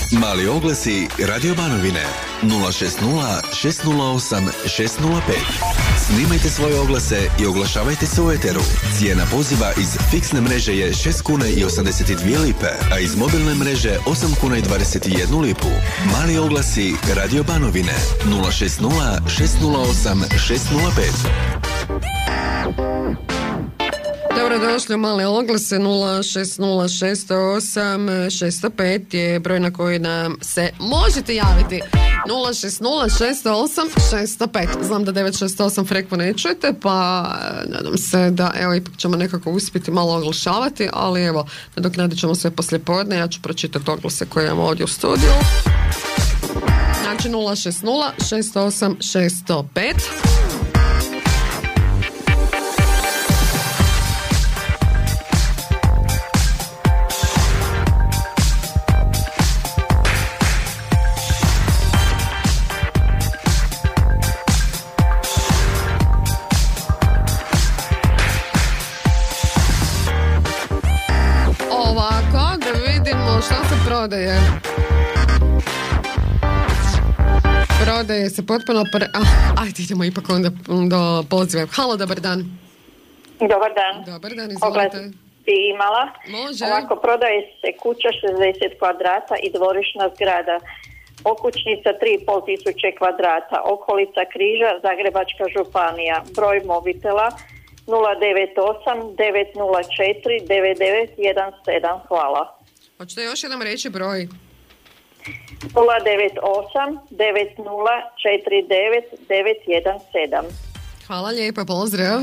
Mali oglasi Radio Banovine 060 608 605. Snimajte svoje oglase i oglašavajte se u eteru. Cijena poziva iz fiksne mreže je 6 kuna i 82 lipe, a iz mobilne mreže 8 kuna i 21 lipu. Mali oglasi Radio Banovine 060 608 605. Dobrodošli u Male oglase. 060-608-605 je broj na koji nam se možete javiti. 060-608-605. Znam da 968 frekvu ne čujete, pa nadam se da ipak ćemo nekako uspjeti malo oglašavati, ali evo, nadoknadit ćemo sve poslijepodne. Ja ću pročitati oglase koje imamo ovdje u studiju. Znači 060-608-605. Prodaje se potpuno... Ajde, idemo ipak onda do poziva. Halo, dobar dan. Dobar dan. Dobar dan, izvolite. Bi imala. Može. Ovako, prodaje se kuća 60 kvadrata i dvorišna zgrada. Okućnica 3,5 tisuće kvadrata. Okolica Križa, Zagrebačka županija. Broj mobitela 098 904 9917. Hvala. Hoćete još jednom reći broj? 098 9049 917. Hvala lijepa, pozdrav.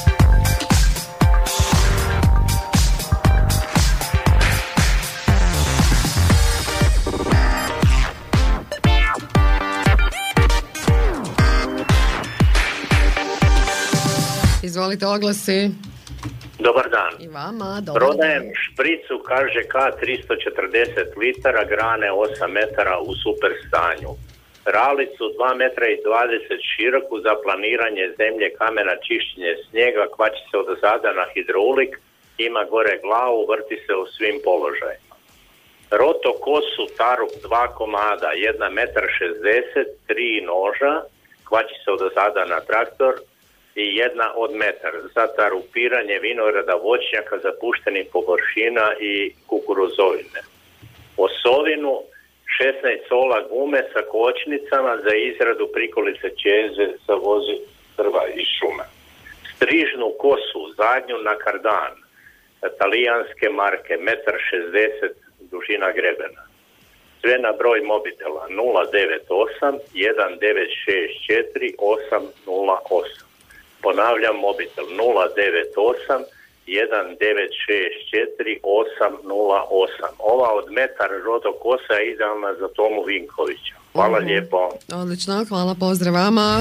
Izvolite oglasi. Dobar dan. I vama, dobar Prodajem dan. špricu KŽK 340 litara, grane 8 metara u super stanju. Ralicu 2 metra i 20 široku za planiranje zemlje, kamena, čišćenje snijega, kvači se od zada na hidrolik, ima gore glavu, vrti se u svim položajima. Roto kosu Taruk 2 komada, 1 metar 60, 3 noža, kvači se od zada na traktor, i 1 od metar za tarupiranje vinograda, voćnjaka, zapuštenih površina i kukuruzovine. Osovinu 16 sola gume sa kočnicama za izradu prikolice čeze za vozi drva iz šume. Strižnu kosu, zadnju na kardan, talijanske marke, 1,60 m dužina grebena. Sve na broj mobitela 098 1964 808. Ponavljam, mobitel 098 1964 808. Ova od metar rodo kosa je idealna za Tomu Vinkovića. Hvala lijepo. Odlično, hvala, pozdrav vama.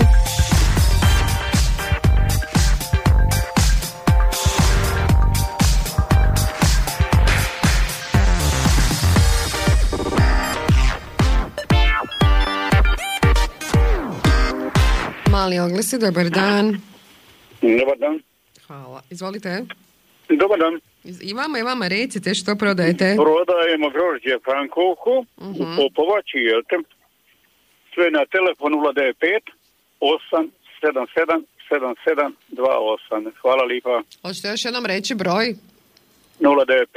Mali oglasi, dobar dan. Dobar dan. Hvala. Izvolite. Dobar dan. I vama recite što prodajete. Prodajemo grožđe Frankovku u Popovači, jelte? Sve na telefon 095 877 7728. Hvala lijepa. Hoćete još jednom reći broj? 095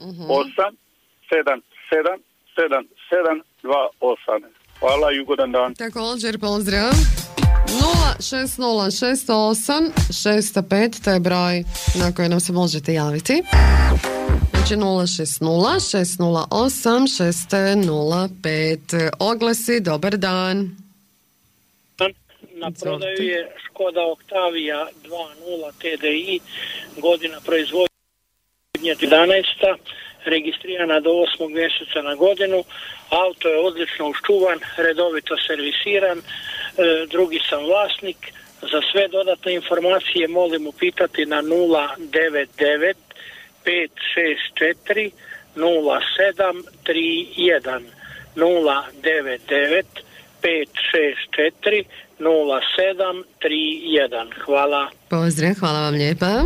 877 7728. Hvala i ugodan dan. Također, pozdrav. 060-608-605, to je broj na koji nam se možete javiti. Znači 060-608-605. Oglasi, dobar dan. Na prodaju je Škoda Octavia 2.0 TDI, godina proizvodnje 11. registrirana do 8. mjeseca na godinu. Auto je odlično uščuvan, redovito servisiran, drugi sam vlasnik. Za sve dodatne informacije molim upitati na 099 564 0731 099 564 0731. Hvala. Pozdrav, hvala vam lijepa.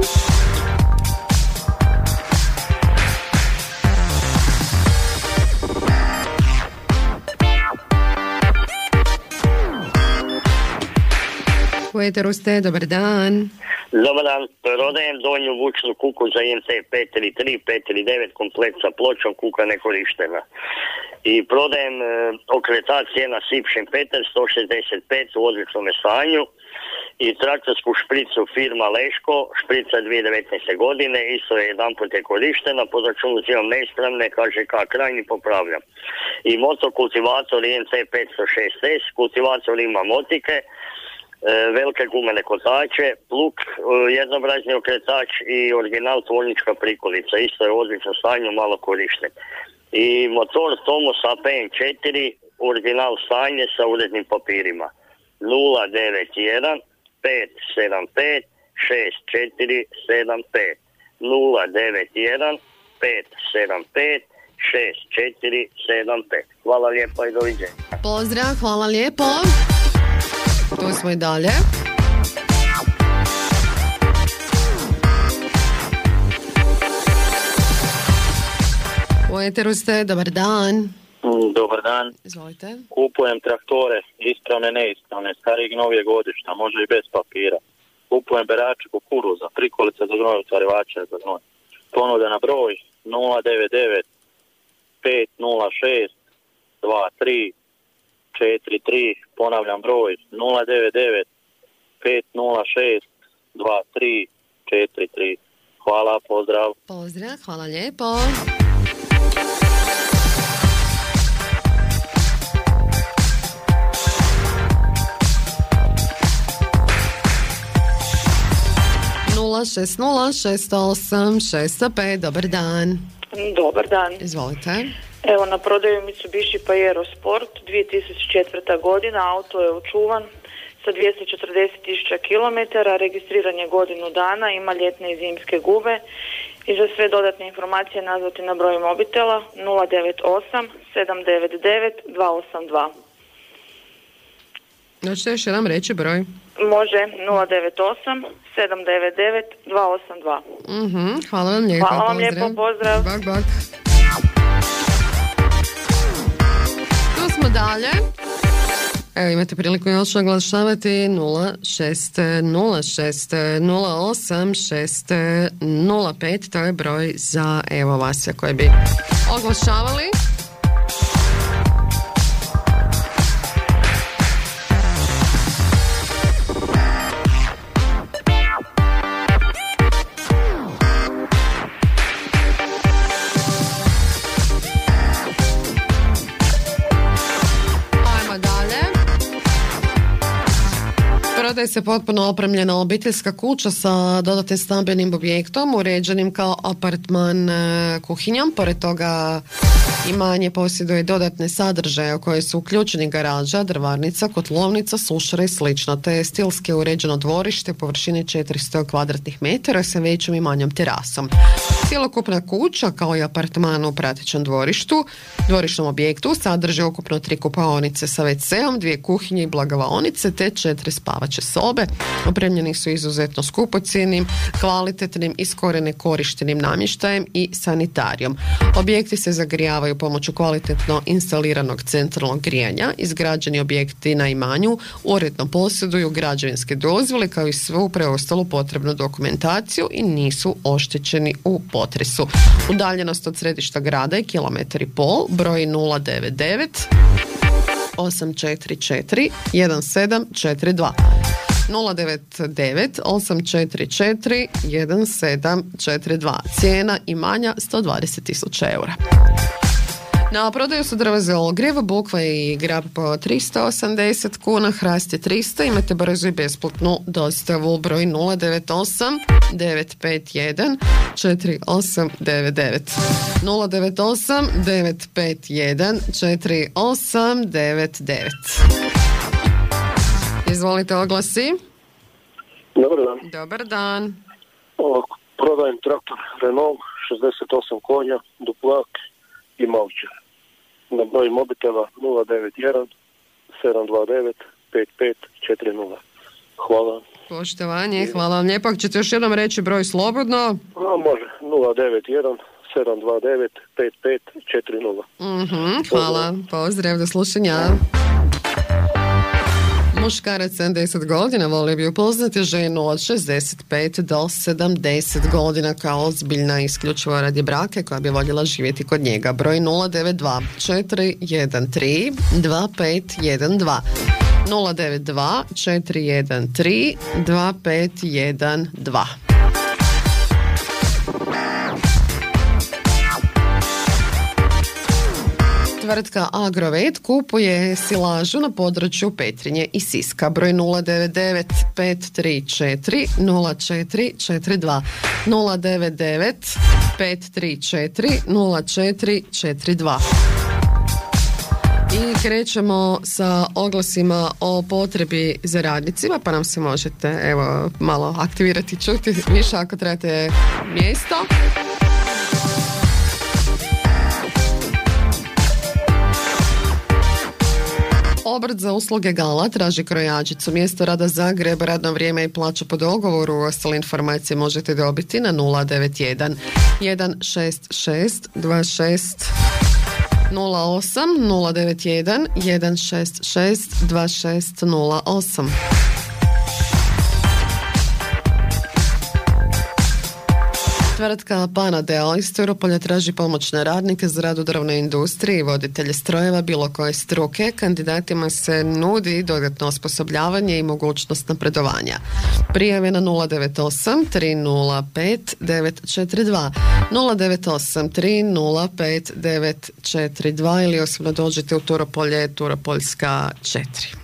U eteru ste, dobar dan. Dobar dan, prodajem donju vučnu kuku za IMC 533, 539, komplet sa pločom, kuka nekorištena. I prodajem okretač jedna SIP Šempeter 165 u odličnom stanju i traktorsku špricu firma Leško, šprica 2019. godine, isto je jedan put je korištena, po računu imam neispravne, kaže krajnji popravljam. I motokultivator IMC 506S, kultivator ima motike, velike gumene kotače, plug, jednobrazni okretač i original tvornička prikolica, isto je u odličnom stanju, malo korišten. I motor Tomos APN4, original stanje sa urednim papirima. 091 575 6475 091 575 6475. Hvala lijepa i doviđenja. Pozdrav, hvala lijepo. Tu smo i dalje. U eteru ste, dobar dan. Dobar dan. Izvolite. Kupujem traktore, ispravne, neispravne, starijeg novije godišta, može i bez papira. Kupujem berače kukuruza, prikolica za gnoj, utvarivača za gnoj. Ponuda na broj 099 506 23 43, ponavljam broj 099 506 23 43. Hvala, pozdrav. Pozdrav, hvala lijepo. Šest nula 608 605. Dobar dan. Dobar dan. Izvolite. Evo, na prodaju Mitsubishi Pajero Sport, 2004. godina, auto je očuvan sa 240.000 km, registriran je godinu dana, ima ljetne i zimske gube. I za sve dodatne informacije nazvati na broj mobitela 098 799 282. Hoćete još jedan reći broj? Može, 098 799 282. Hvala vam lijepo. Hvala vam lijepo, pozdrav. Bak, bak. Tu smo dalje. Evo, imate priliku još oglašavati 0606080605. To je broj za evo vas koji bi oglašavali. Prodaje se potpuno opremljena obiteljska kuća sa dodatnim stambenim objektom uređenim kao apartman kuhinjom. Pored toga imanje posjeduje dodatne sadržaje u koje su uključeni garaža, drvarnica, kotlovnica, sušara i slično, te je stilski uređeno dvorište površine 400 kvadratnih metara sa većom i manjom terasom. Cjelokupna kuća kao i apartman u pratećem dvorišnom objektu sadrži ukupno 3 kupaonice sa WC-om, 2 kuhinje i blagavaonice te 4 spavaće sobe. Opremljeni su izuzetno skupocjenim, kvalitetnim i skoro nekorištenim namještajem i sanitarijom. Objekti se zagrijavaju pomoću kvalitetno instaliranog centralnog grijanja. Izgrađeni objekti na imanju uredno posjeduju građevinske dozvole kao i svu preostalu potrebnu dokumentaciju i nisu oštećeni u potresu. Udaljenost od središta grada je 1,5 km, broj 099 844 1742. 099 844 1742. Cijena imanja 120.000 eura. Na prodaju su drva za ogrjev, bukva i grab po 380 kuna, hrast je 300, imate brzo i besplatnu dostavu, broj 098 951 4899. 098 951 4899. Izvolite, oglasi. Dobar dan. Dobar dan. Prodajem traktor Renault 68 konja, duplak i maučer. Na broj mobitela 091 729 5540. Hvala. Poštovanje, hvala vam lijepo. Ćete još jednom reći broj slobodno? Može, 091 729 5540. Hvala, pozdrav, do slušanja. Muškarac 70 godina volio bi upoznati ženu od 65 do 70 godina kao ozbiljna isključivo radi braka koja bi voljela živjeti kod njega. Broj 092 413 2512 092 413 2512. Tvrtka Agrovet kupuje silažu na području Petrinje i Siska. Broj 099 534 0442 099 534 0442. I krećemo sa oglasima o potrebi za radnicima, pa nam se možete evo malo aktivirati, čuti više ako trebate mjesto. Obrt za usluge Gala traži krojačicu. Mjesto rada Zagreb, radno vrijeme i plaća po dogovoru. Ostale informacije možete dobiti na 091 166 26 08 091 166 26 08. Tvrtka Panadeo iz Turopolja traži pomoćne radnike za rad u drvnoj industriji i voditelje strojeva bilo koje struke. Kandidatima se nudi dodatno osposobljavanje i mogućnost napredovanja. Prijave na 098 305 942 098 305 942 ili osobno dođete u Turopolje, Turopoljska 4.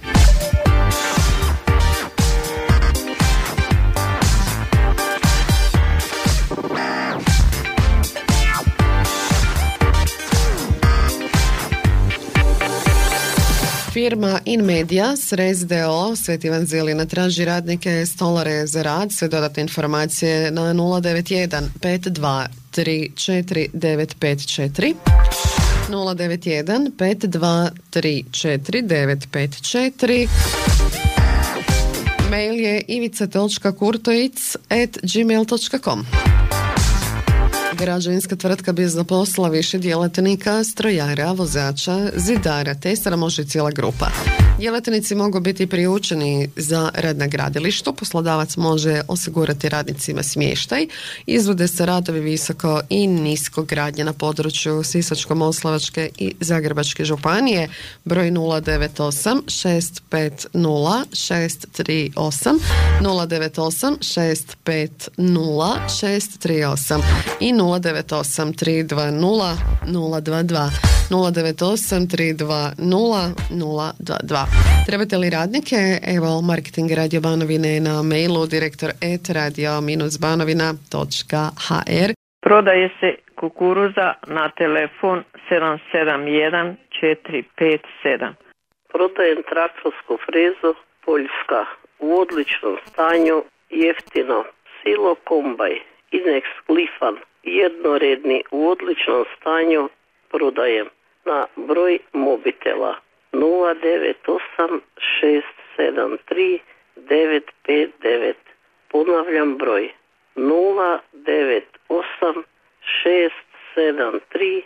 Firma InMedia Srez d.o.o. Sveti Ivan Zelina traži radnike stolare za rad. Sve dodatne informacije na 091 52 34 954 091 52 34 954. Mail je ivica.kurtoic@gmail.com. Građevinska tvrtka bi zaposlila više djelatnika, strojara, vozača, zidara, tesara, može i cijela grupa. Djelatnici mogu biti priučeni za rad na gradilištu, poslodavac može osigurati radnicima smještaj, izvode se radovi visoko i nisko gradnje na području Sisačko-moslavačke i Zagrebačke županije, broj 098 650 638 098 650 638 i 098 320 022 098 320 022. Trebate li radnike? Evo, marketing Radio Banovine na mailu direktor@radio-banovina.hr. Prodaje se kukuruza na telefon 771 457. Prodajem traktorsku frezu Poljska u odličnom stanju, jeftino, silo kombaj, Inex Lifan, jednoredni u odličnom stanju, prodajem na broj mobitela 098 673 959. Ponavljam broj 098 673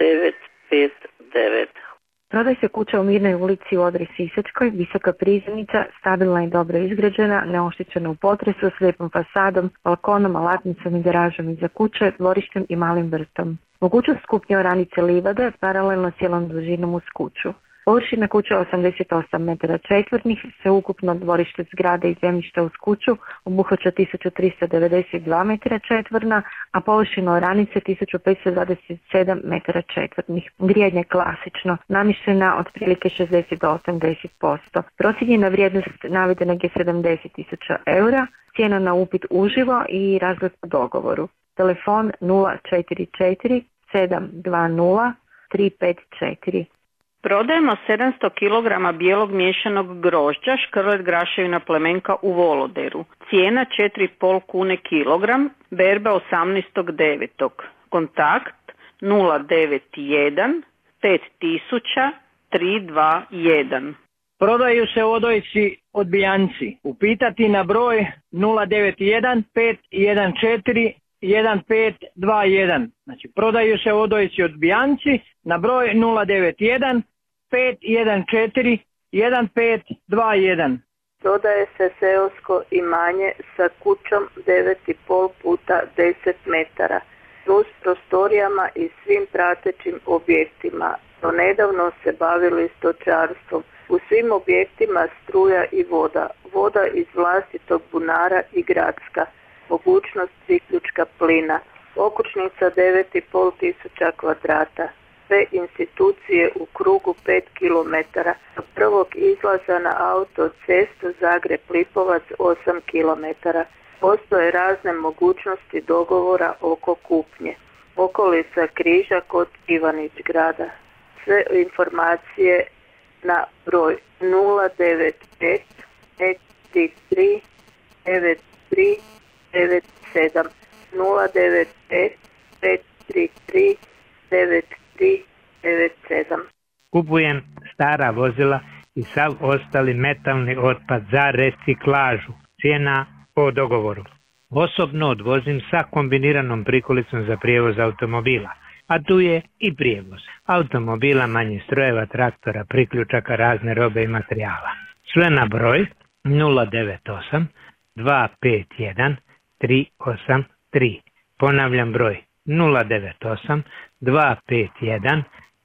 959. Prodaj se kuća u Mirnoj ulici u Odri Sisačkoj, visoka prizemnica, stabilna i dobro izgrađena, neoštećena u potresu, s lijepom fasadom, balkonom, alatnicom i garažom iza kuće, dvorištem i malim vrtom. Mogućnost kupnje oranice livade paralelno cijelom dužinom uz kuću. Površina kuće 88 metara četvrtnih, sveukupno dvorište zgrade i zemljišta uz kuću obuhvaća 1392 metara četvrna, a površina oranice 1527 metara četvrtnih. Grijanje klasično, namještena otprilike 60 do 80%. Procijenjena vrijednost navedenog je 70.000 eura, cijena na upit uživo i razgled po dogovoru. Telefon 044 720 354. Prodajemo 700 kg bijelog miješanog grožđa, Škrlet Graševina Plemenka u Voloderu. Cijena 4,5 kune kilogram, berba 18.9. Kontakt 091 5000 321. Prodaju se odojci odbijanci. Upitati na broj 091 514 1521. Znači, prodaju se odojci odbijanci na broj 091 514 1521. Prodaje se seosko imanje sa kućom 9,5 puta 10 metara, plus prostorijama i svim pratećim objektima. Do nedavno se bavili stočarstvom. U svim objektima struja i voda. Voda iz vlastitog bunara i gradska. Mogućnost priključka plina. Okućnica 9,5 tisuća kvadrata. Sve institucije u krugu 5 km. Do prvog izlaza na autocestu Zagreb-Lipovac 8 km. Postoje razne mogućnosti dogovora oko kupnje. Okolica Križa kod Ivanić grada. Sve informacije na broj 095 533 9397 095 533 9397. Kupujem stara vozila i sav ostali metalni otpad za reciklažu. Cijena po dogovoru. Osobno odvozim sa kombiniranom prikolicom za prijevoz automobila, a tu je i prijevoz automobila, manjih strojeva, traktora, priključaka, razne robe i materijala. Sve na broj 098 251 383. Ponavljam broj 098 251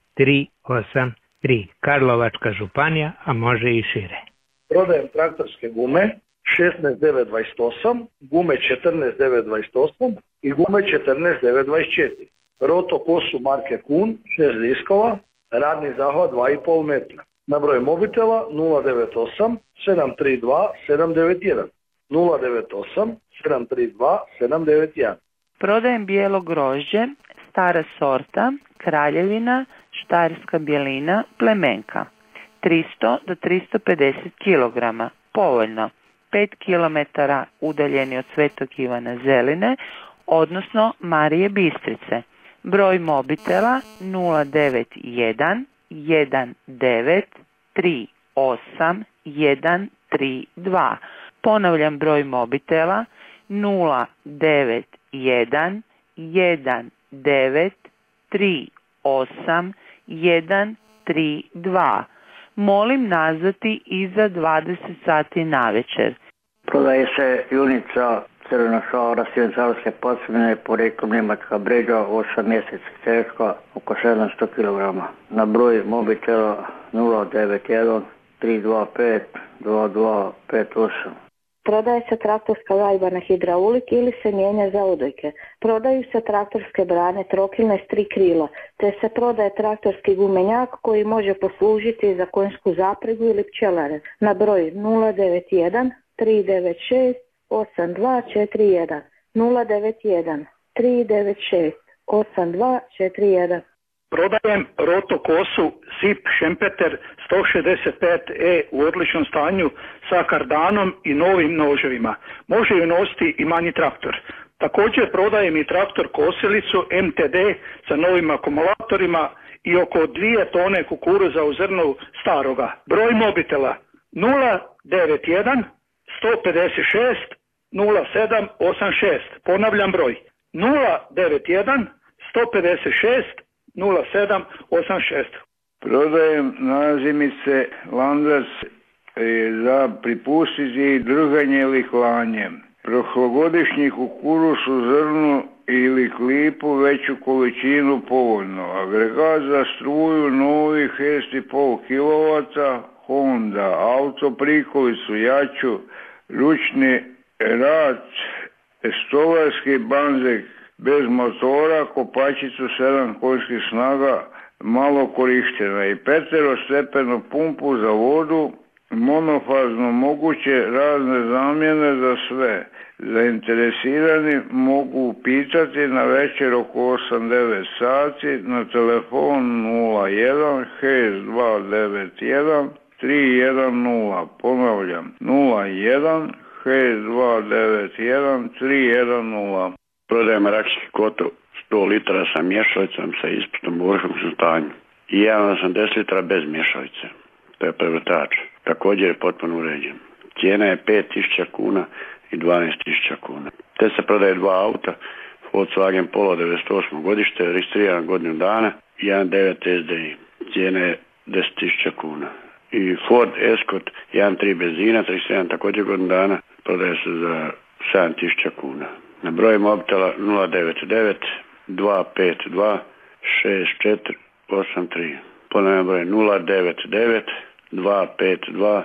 383. Karlovačka županija, a može i šire. Prodajem traktorske gume 16928, gume 14928 i gume 14924. Roto kosu marke Kun, 6 diskova, radni zahvat 2,5 metra. Na broj mobitela 098 732 791. 098 732 791. Prodajem bijelo grožđe, stara sorta, kraljevina, štajerska bjelina, plemenka. 300 do 350 kg, povoljno. 5 km udaljeni od Svetog Ivana Zeline, odnosno Marije Bistrice. Broj mobitela 091 19 38 132. Ponavljam broj mobitela 091 19 38 132. Molim nazvati iza 20 sati navečer. Prodaje se junica crvena šaura Sjeverno-Carske posebne, poreklom Njemačka Bređa, 8 mjeseci teška, oko 700 kg. Na broj mobitela 091 325 2258. Prodaje se traktorska vajba na hidraulik ili se mijenja za odojke. Prodaju se traktorske brane trokilne s 3 krila, te se prodaje traktorski gumenjak koji može poslužiti za konjsku zapregu ili pčelare. Na broj 091 396 8241 091 396 8241. Prodajem roto kosu SIP Šempeter 165E u odličnom stanju sa kardanom i novim noževima. Može ju nositi i manji traktor. Također prodajem i traktor kosilicu MTD sa novim akumulatorima i oko 2 tone kukuruza u zrnu staroga. Broj mobitela 091 156 0786. Ponavljam broj 091 156 0786. Prodajem nazimice Landac za pripustiti i držanje ili klanje. Prošlogodišnji kukuruz u zrnu ili klipu veću količinu povoljno. Agregat za struju novih 6,5 kW, Honda, auto prikolicu jaču, ručni rad, stolarski banzek bez motora, kopačicu 7 konjskih snaga, malo korištena i peterostepenu pumpu za vodu, monofazno moguće razne zamjene za sve. Zainteresirani mogu pitati na večer oko 8-9 sati na telefon 01 6291 310. Ponavljam 01 6291 310. Prodajem rakijski kotl 100 litara sa mješalicom sa isputom u vrhunskom stanju i 1,80 litara bez mješalice. To je prevrtač. Također je potpuno uređen. Cijena je 5.000 kuna i 12.000 kuna. Te se prodaje 2 auta, Volkswagen Polo 98. godište, registriran godinu dana i 1.9 SDI. Cijena je 10.000 kuna. i Ford Escort 1.3 benzina, 37 također godinu dana, prodaje se za 7.000 kuna. Na broj mobitela 099 252 6483. Ponavljam broj 099 252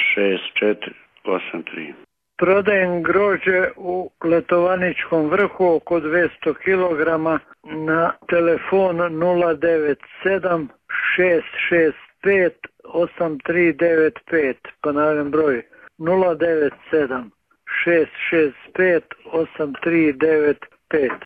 6483. Prodajem grožđe u Letovaničkom vrhu oko 200 kg na telefon 097 665 8395. Ponavljam broj 097 665 8395.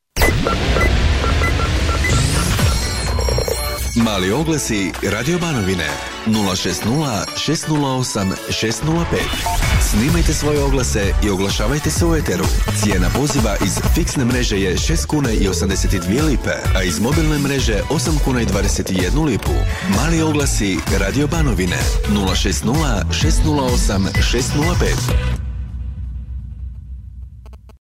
Mali oglasi Radio Banovine 060 608 605. Snimajte svoje oglase i oglašavajte se u eteru. Cijena poziva iz fiksne mreže je 6 kuna i 82 lipe, a iz mobilne mreže 8 kuna i 21 lipu. Mali oglasi Radio Banovine 060 608 605.